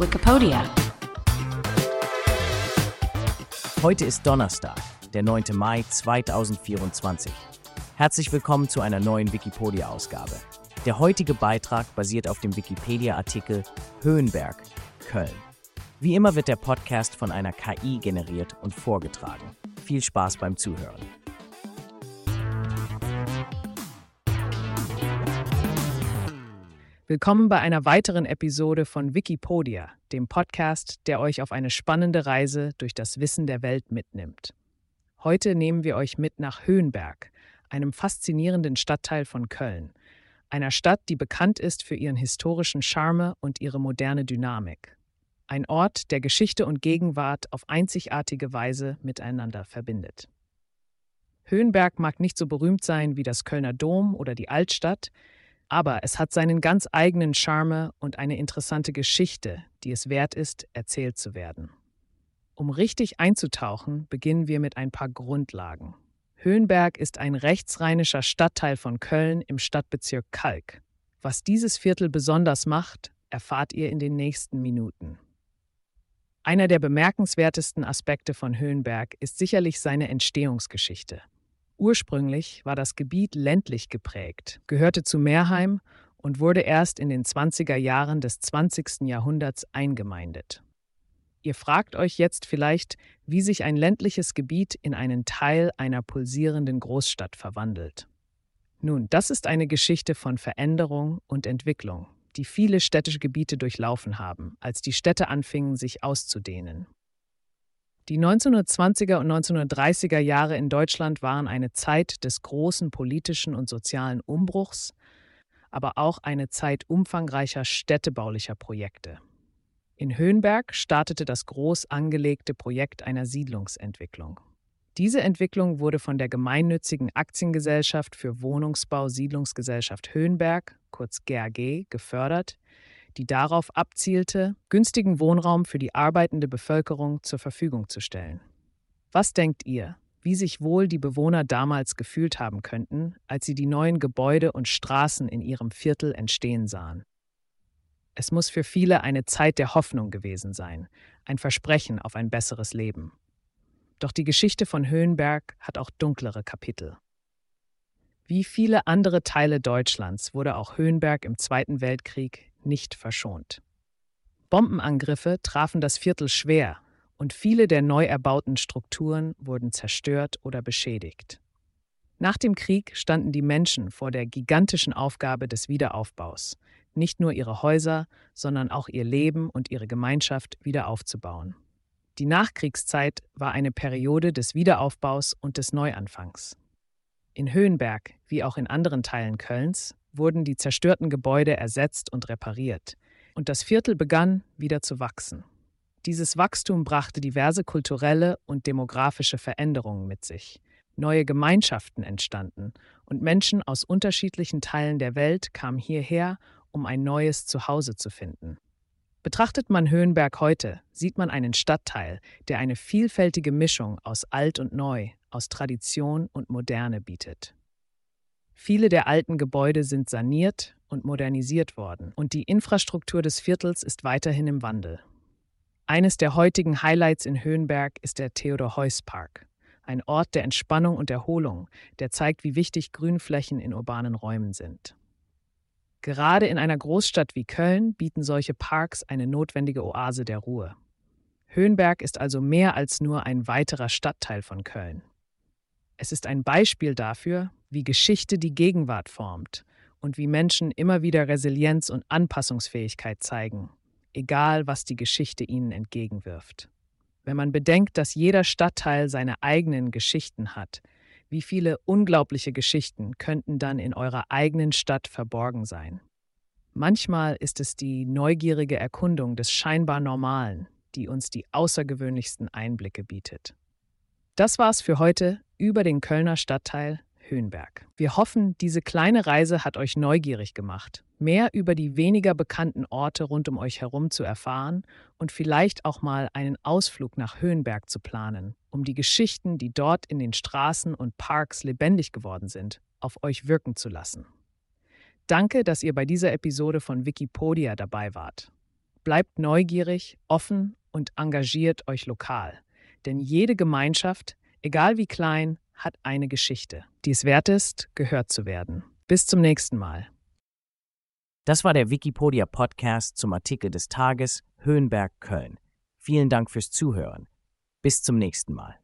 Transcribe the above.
Wikipedia. Heute ist Donnerstag, der 9. Mai 2024. Herzlich willkommen zu einer neuen Wikipedia-Ausgabe. Der heutige Beitrag basiert auf dem Wikipedia-Artikel Höhenberg, Köln. Wie immer wird der Podcast von einer KI generiert und vorgetragen. Viel Spaß beim Zuhören. Willkommen bei einer weiteren Episode von Wikipedia, dem Podcast, der euch auf eine spannende Reise durch das Wissen der Welt mitnimmt. Heute nehmen wir euch mit nach Höhenberg, einem faszinierenden Stadtteil von Köln, einer Stadt, die bekannt ist für ihren historischen Charme und ihre moderne Dynamik. Ein Ort, der Geschichte und Gegenwart auf einzigartige Weise miteinander verbindet. Höhenberg mag nicht so berühmt sein wie das Kölner Dom oder die Altstadt, aber es hat seinen ganz eigenen Charme und eine interessante Geschichte, die es wert ist, erzählt zu werden. Um richtig einzutauchen, beginnen wir mit ein paar Grundlagen. Höhenberg ist ein rechtsrheinischer Stadtteil von Köln im Stadtbezirk Kalk. Was dieses Viertel besonders macht, erfahrt ihr in den nächsten Minuten. Einer der bemerkenswertesten Aspekte von Höhenberg ist sicherlich seine Entstehungsgeschichte. Ursprünglich war das Gebiet ländlich geprägt, gehörte zu Merheim und wurde erst in den 20er Jahren des 20. Jahrhunderts eingemeindet. Ihr fragt euch jetzt vielleicht, wie sich ein ländliches Gebiet in einen Teil einer pulsierenden Großstadt verwandelt. Nun, das ist eine Geschichte von Veränderung und Entwicklung, die viele städtische Gebiete durchlaufen haben, als die Städte anfingen, sich auszudehnen. Die 1920er und 1930er Jahre in Deutschland waren eine Zeit des großen politischen und sozialen Umbruchs, aber auch eine Zeit umfangreicher städtebaulicher Projekte. In Höhenberg startete das groß angelegte Projekt einer Siedlungsentwicklung. Diese Entwicklung wurde von der gemeinnützigen Aktiengesellschaft für Wohnungsbau Siedlungsgesellschaft Höhenberg, kurz GAG, gefördert, die darauf abzielte, günstigen Wohnraum für die arbeitende Bevölkerung zur Verfügung zu stellen. Was denkt ihr, wie sich wohl die Bewohner damals gefühlt haben könnten, als sie die neuen Gebäude und Straßen in ihrem Viertel entstehen sahen? Es muss für viele eine Zeit der Hoffnung gewesen sein, ein Versprechen auf ein besseres Leben. Doch die Geschichte von Höhenberg hat auch dunklere Kapitel. Wie viele andere Teile Deutschlands wurde auch Höhenberg im Zweiten Weltkrieg nicht verschont. Bombenangriffe trafen das Viertel schwer und viele der neu erbauten Strukturen wurden zerstört oder beschädigt. Nach dem Krieg standen die Menschen vor der gigantischen Aufgabe des Wiederaufbaus, nicht nur ihre Häuser, sondern auch ihr Leben und ihre Gemeinschaft wieder aufzubauen. Die Nachkriegszeit war eine Periode des Wiederaufbaus und des Neuanfangs. In Höhenberg, wie auch in anderen Teilen Kölns, wurden die zerstörten Gebäude ersetzt und repariert, und das Viertel begann, wieder zu wachsen. Dieses Wachstum brachte diverse kulturelle und demografische Veränderungen mit sich. Neue Gemeinschaften entstanden, und Menschen aus unterschiedlichen Teilen der Welt kamen hierher, um ein neues Zuhause zu finden. Betrachtet man Höhenberg heute, sieht man einen Stadtteil, der eine vielfältige Mischung aus Alt und Neu, aus Tradition und Moderne bietet. Viele der alten Gebäude sind saniert und modernisiert worden, und die Infrastruktur des Viertels ist weiterhin im Wandel. Eines der heutigen Highlights in Höhenberg ist der Theodor-Heuss-Park, ein Ort der Entspannung und Erholung, der zeigt, wie wichtig Grünflächen in urbanen Räumen sind. Gerade in einer Großstadt wie Köln bieten solche Parks eine notwendige Oase der Ruhe. Höhenberg ist also mehr als nur ein weiterer Stadtteil von Köln. Es ist ein Beispiel dafür, wie Geschichte die Gegenwart formt und wie Menschen immer wieder Resilienz und Anpassungsfähigkeit zeigen, egal was die Geschichte ihnen entgegenwirft. Wenn man bedenkt, dass jeder Stadtteil seine eigenen Geschichten hat, wie viele unglaubliche Geschichten könnten dann in eurer eigenen Stadt verborgen sein? Manchmal ist es die neugierige Erkundung des scheinbar Normalen, die uns die außergewöhnlichsten Einblicke bietet. Das war's für heute über den Kölner Stadtteil Höhenberg. Wir hoffen, diese kleine Reise hat euch neugierig gemacht, mehr über die weniger bekannten Orte rund um euch herum zu erfahren und vielleicht auch mal einen Ausflug nach Höhenberg zu planen, um die Geschichten, die dort in den Straßen und Parks lebendig geworden sind, auf euch wirken zu lassen. Danke, dass ihr bei dieser Episode von Wikipedia dabei wart. Bleibt neugierig, offen und engagiert euch lokal. Denn jede Gemeinschaft, egal wie klein, hat eine Geschichte, die es wert ist, gehört zu werden. Bis zum nächsten Mal. Das war der Wikipedia-Podcast zum Artikel des Tages Höhenberg, Köln. Vielen Dank fürs Zuhören. Bis zum nächsten Mal.